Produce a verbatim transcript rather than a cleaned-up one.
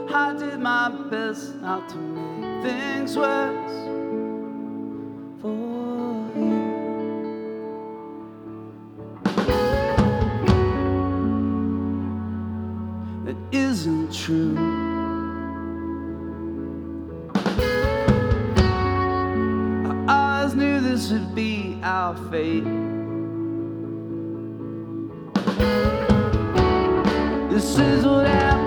I did my best not to make things worse for you. It isn't true. I always knew this would be our fate. This is what happened.